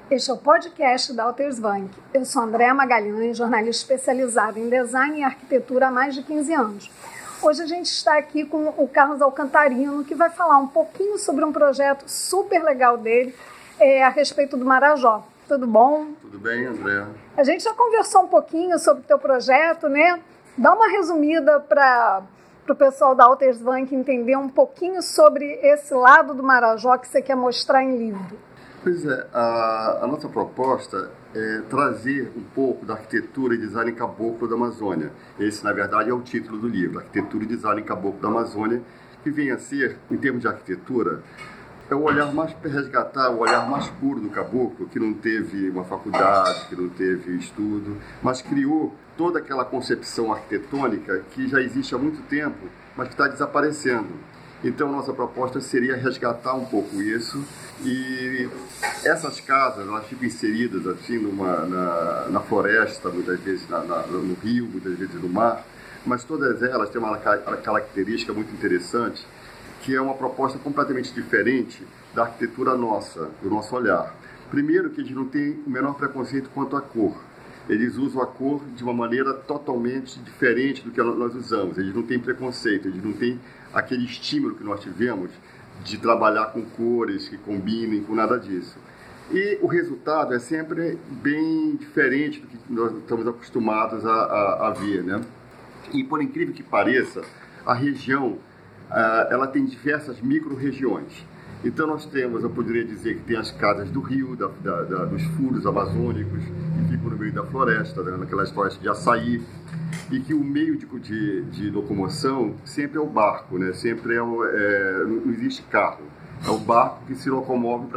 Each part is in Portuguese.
Este é o podcast da Altersbank. Eu sou Andréa Magalhães, jornalista especializada em design e arquitetura há mais de 15 anos. Hoje a gente está aqui com o Carlos Alcantarino, que vai falar um pouquinho sobre um projeto super legal dele a respeito do Marajó. Tudo bom? Tudo bem, Andréa. A gente já conversou um pouquinho sobre o teu projeto, né? Dá uma resumida para o pessoal da Altersbank entender um pouquinho sobre esse lado do Marajó que você quer mostrar em livro. Pois é, a nossa proposta é trazer um pouco da arquitetura e design caboclo da Amazônia. Esse, na verdade, é o título do livro, Arquitetura e Design Caboclo da Amazônia, que vem a ser, em termos de arquitetura, é o olhar mais para resgatar, o olhar mais puro do caboclo, que não teve uma faculdade, que não teve estudo, mas criou toda aquela concepção arquitetônica que já existe há muito tempo, mas que está desaparecendo. Então, nossa proposta seria resgatar um pouco isso, e essas casas, elas ficam inseridas assim na floresta, muitas vezes no rio, muitas vezes no mar, mas todas elas têm uma característica muito interessante, que é uma proposta completamente diferente da arquitetura nossa, do nosso olhar. Primeiro, que a gente não tem o menor preconceito quanto à cor. Eles usam a cor de uma maneira totalmente diferente do que nós usamos. Eles não têm preconceito, eles não têm aquele estímulo que nós tivemos de trabalhar com cores que combinem, com nada disso. E o resultado é sempre bem diferente do que nós estamos acostumados a ver, né? E por incrível que pareça, a região ela tem diversas micro-regiões. Então nós temos, eu poderia dizer que tem as casas do rio, dos furos amazônicos, que ficam no meio da floresta, né, naquelas florestas de açaí, e que o meio de locomoção sempre é o barco, né? Sempre não existe carro. É o barco que se locomove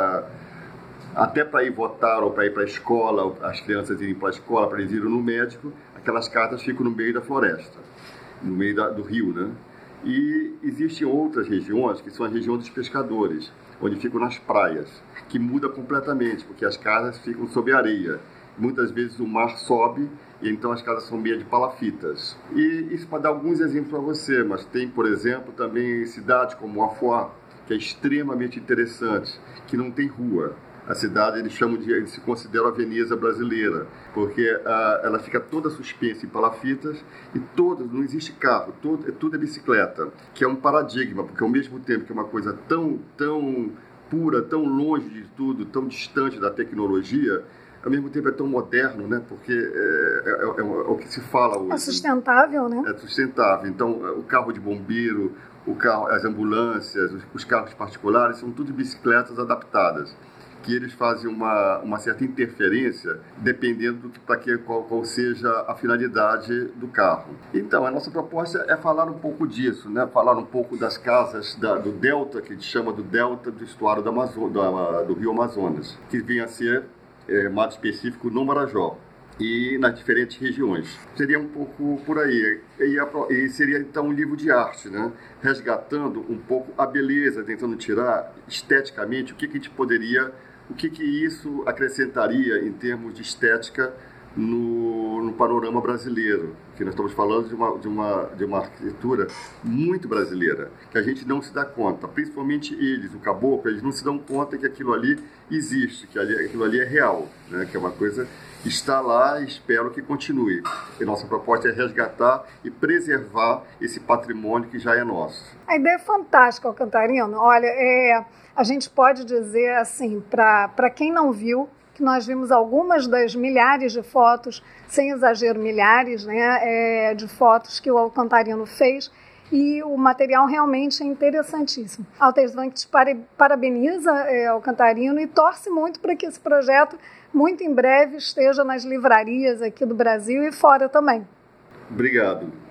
até para ir votar ou para ir para a escola, as crianças irem para a escola, para eles irem no médico, aquelas casas ficam no meio da floresta, no meio do rio, né? E existem outras regiões, que são as regiões dos pescadores, onde ficam nas praias, que muda completamente, porque as casas ficam sob areia. Muitas vezes o mar sobe, e então as casas são meio de palafitas. E isso para dar alguns exemplos para você, mas tem, por exemplo, também cidades como Afuá, que é extremamente interessante, que não tem rua. A cidade eles se considera a Veneza brasileira, porque ela fica toda suspensa em palafitas e não existe carro, tudo é bicicleta, que é um paradigma, porque ao mesmo tempo que é uma coisa tão pura, tão longe de tudo, tão distante da tecnologia, ao mesmo tempo é tão moderno, né? Porque é o que se fala hoje. É sustentável, né? É sustentável. Então, o carro de bombeiro, as ambulâncias, os carros particulares, são tudo bicicletas adaptadas, que eles fazem uma certa interferência dependendo qual seja a finalidade do carro. Então, a nossa proposta é falar um pouco disso, né? Falar um pouco das casas do delta, que a gente chama do delta do estuário do rio Amazonas, que vem a ser mais específico no Marajó e nas diferentes regiões. Seria um pouco por aí. E seria então um livro de arte, né? Resgatando um pouco a beleza, tentando tirar esteticamente o que isso acrescentaria em termos de estética no panorama brasileiro, que nós estamos falando de uma arquitetura muito brasileira, que a gente não se dá conta, principalmente eles, o caboclo, eles não se dão conta que aquilo ali existe, que aquilo ali é real, né? Que é uma coisa que está lá e espero que continue. E nossa proposta é resgatar e preservar esse patrimônio que já é nosso. A ideia é fantástica, Alcantarino. Olha, a gente pode dizer assim, para quem não viu, que nós vimos algumas das milhares de fotos, sem exagero, milhares, né, de fotos que o Alcantarino fez, e o material realmente é interessantíssimo. A Altersbank te parabeniza, Alcantarino, e torce muito para que esse projeto, muito em breve, esteja nas livrarias aqui do Brasil e fora também. Obrigado.